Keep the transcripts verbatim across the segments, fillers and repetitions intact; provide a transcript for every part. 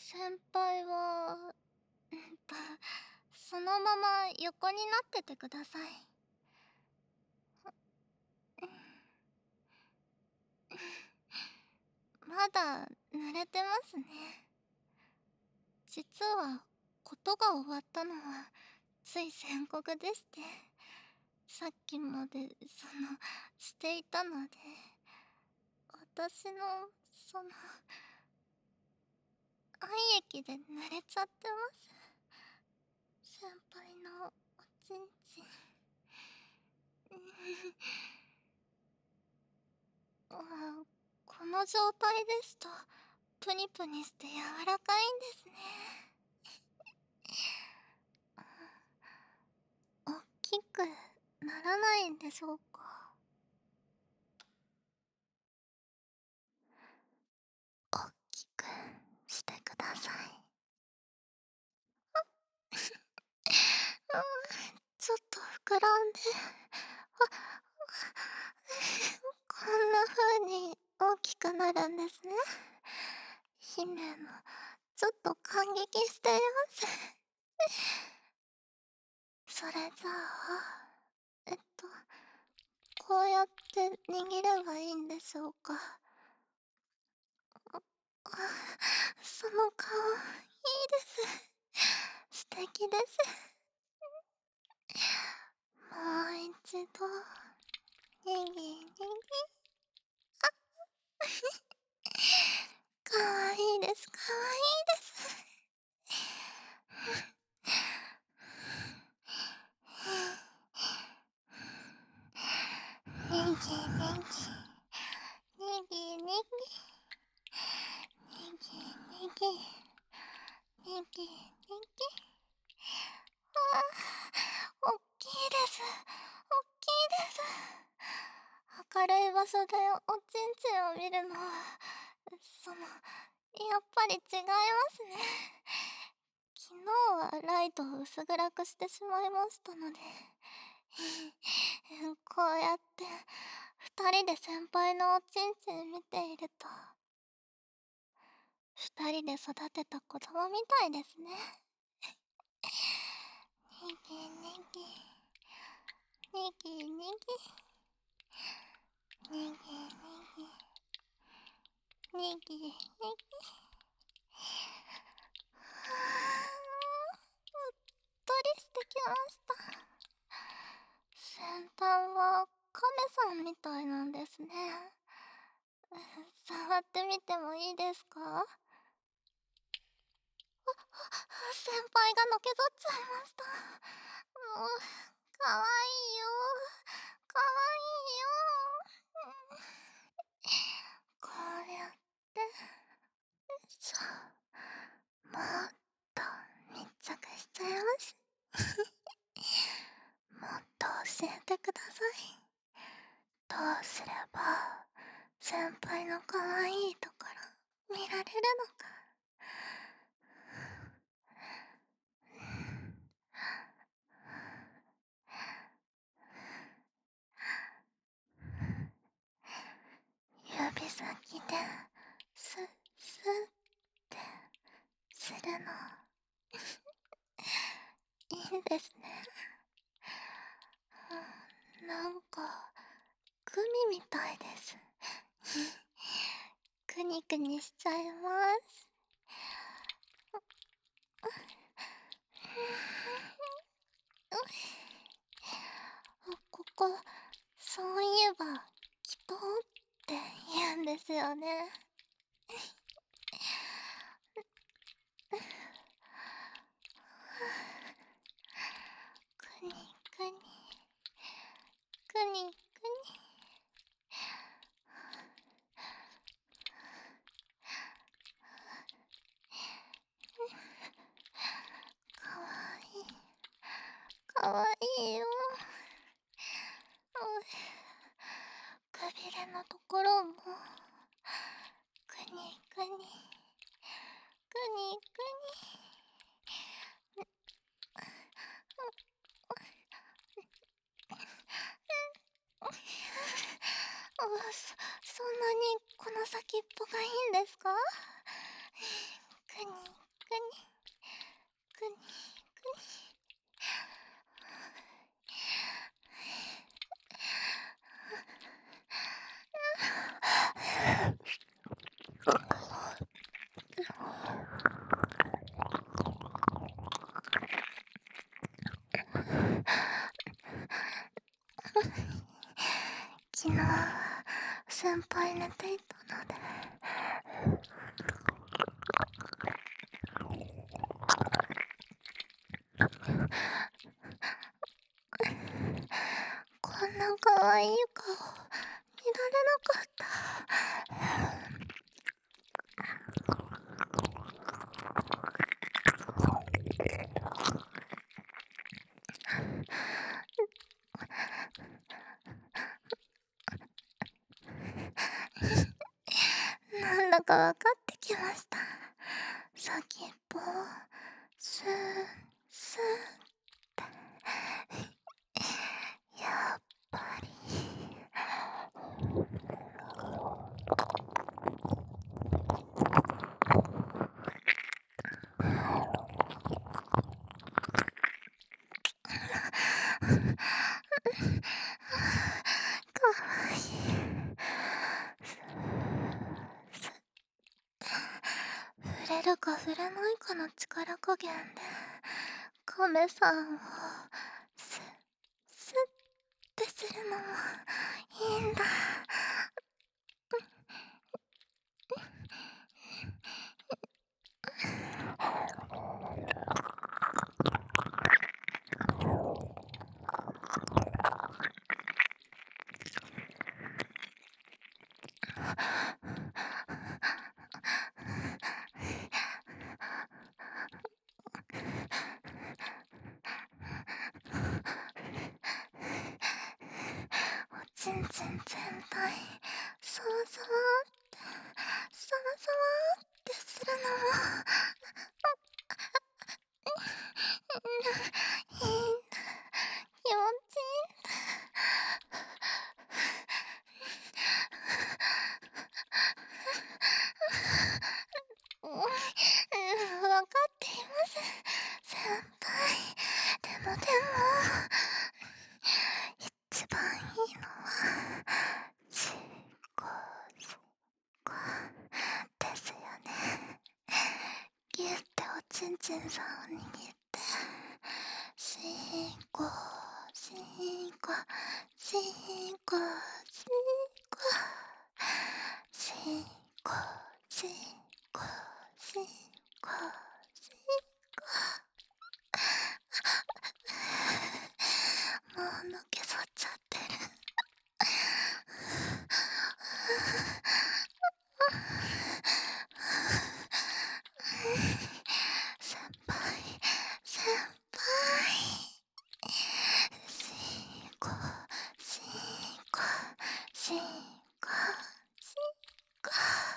先輩は、うんと、そのまま横になっててください。まだ濡れてますね。実は、ことが終わったのは、つい先刻でして、さっきまで、その、していたので、私の、その、愛液で濡れちゃってます。先輩のおちんちん。あ、この状態ですとプニプニして柔らかいんですね。おっきくならないんでしょうか。おっきくしてください。ちょっと膨らんで、こんな風に大きくなるんですね。姫もちょっと感激しています。それじゃあ、えっと、こうやって握ればいいんでしょうか。あ、その顔、いいです。素敵です。もう一度、にぎにぎ。かわいいです、かわいいです。にぎにぎ。にぎにぎ。にぎにぎ。にぎにぎ。ああ、おっきいです。おっきいです。明るい場所でおちんちんを見るのは、その、やっぱり違いますね。昨日はライトを薄暗くしてしまいましたので、こうやって二人で先輩のおちんちん見ていると、二人で育てた子供みたいですね。にぎにぎ。にぎにぎ。にぎにぎ。にぎにぎ。はあ、うっとりしてきました。先端はカメさんみたいなんですね。触ってみてもいいですか？あ、先輩がのけぞっちゃいました。もう、かわいいよ。かわいいよ。こうやって、よいしょ。もっと密着しちゃいます。もっと教えてください。どうすれば先輩の可愛いところ見られるのか。指先でスッスッってするのいいんですね。なんかグミみたいです。くにくにしちゃいます。ここ、そういえば祈祷って言うんですよね。くにくに、くにくに。かわいい。かわいいよ。くびれのところもくにくに、くにくに。そそんなにこの先っぽがいいんですか？ くにくにくに昨日先輩寝ていたのでこんな可愛い顔見られなかった。なんだか分かってきました。先っぽをスースーってやっぱりかわいい。触れるか触れないかの力加減で亀さんをスッスッってするのもいいんだ。おちんちん全体そわそわってそわそわってするのもいいんだ。気持ちいいんだ。うん、分かっています先輩。でもでも一番いいのはしこしこですよね。ギュッておちんちんさんを握ってしこしこしこしこしこしこしこしこもうのけそっちゃってる。先輩先輩しこしこしこしこ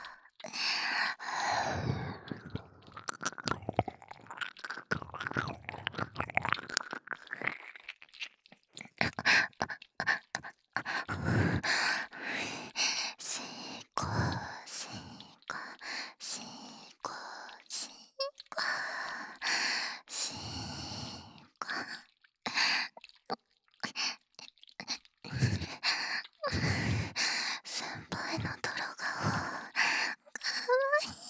しこしこしこしこしこ先輩の泥顔かわいい。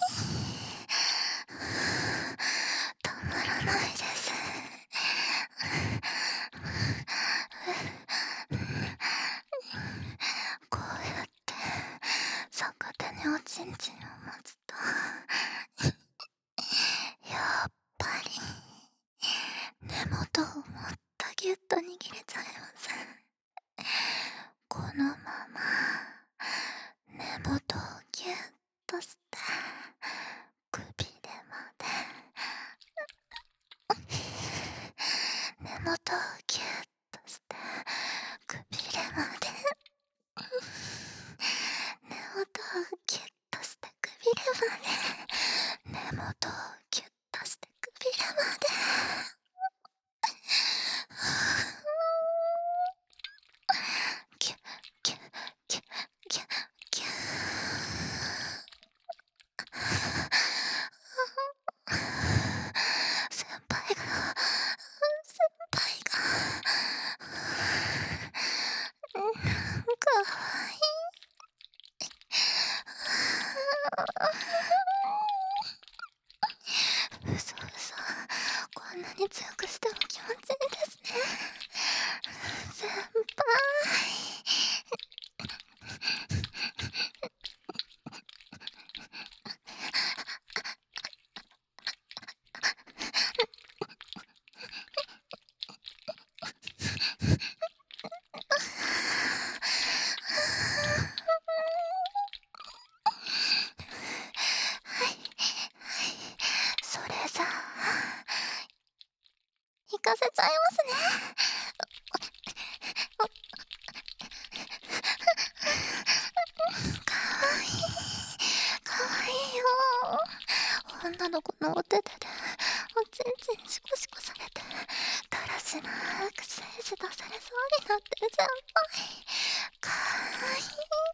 たまらないです。こうやって逆手におちんちんを持つとやっぱり根元をもっとギュッと握れちゃいます。このまま根元をギュッとしてくびれまで根元をギュッとしてくびれまで根元をギュッとしてくに強くしても気持ちいいですね。先輩。それじゃあ行かせちゃいますね。かわいい、かわいいよ。女の子のお手手でおちんちんシコシコされてだらしなく精子出されそうになってる先輩、かわいい。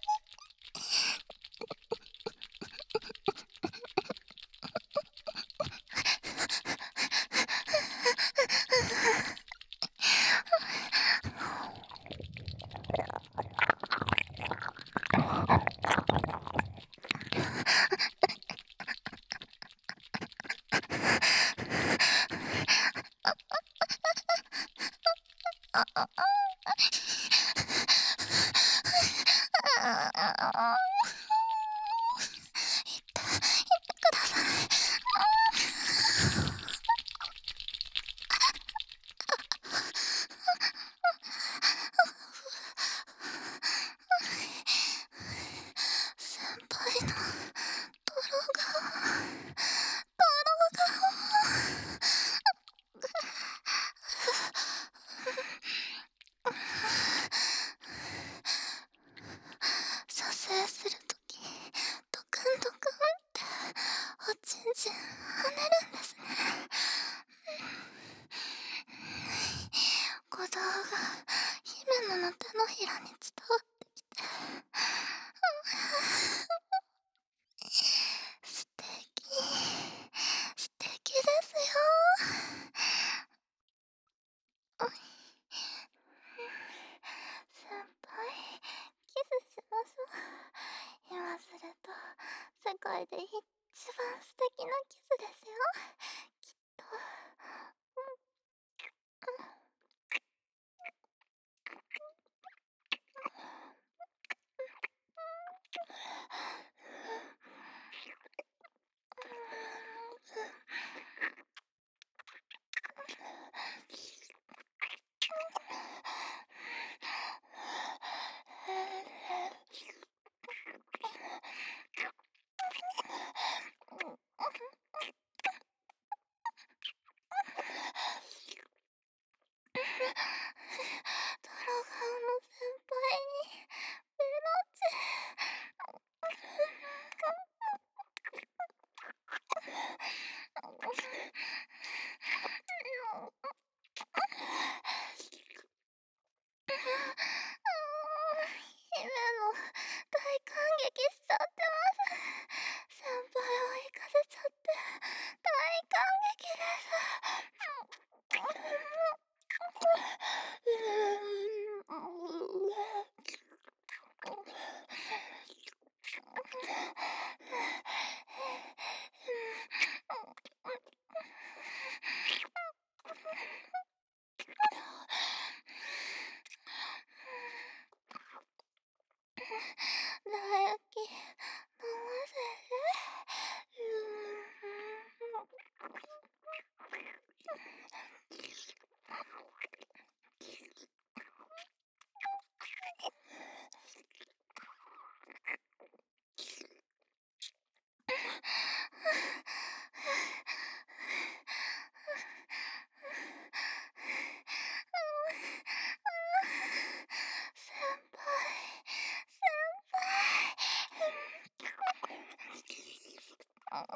先輩の泥が射精するときドクンドクンっておちんちん跳ねるんですね。鼓動が姫野の手のひらに伝わってきて素敵素敵ですよ。先輩、キスしましょう。今すると世界で一番素敵なキスですよ、きっと。ドラガンの先輩にベロチ姫の大感激しちゃってます。先輩を行かせちゃって大感激です唾液飲ませ先輩、先輩。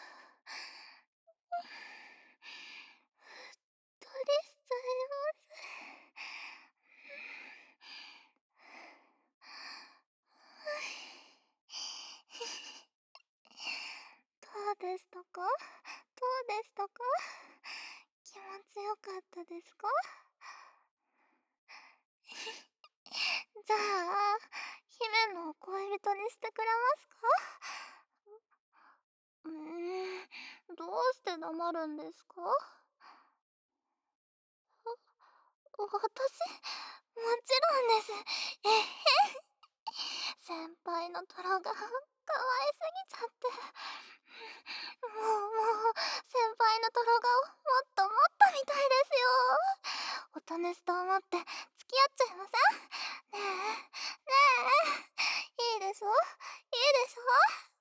うっとりしちゃいます。 でしたか？どうでしたか？気持ちよかったですか？じゃあ、姫の恋人にしてくれますか？うーん、どうして黙るんですか？私、もちろんです。えへ先輩のトラが可愛すぎちゃって。もうもう、先輩のトロがをもっともっと見たいですよ。おとぬしと思って付き合っちゃいません？ねえ、ねえ、いいでしょ？いいでしょ？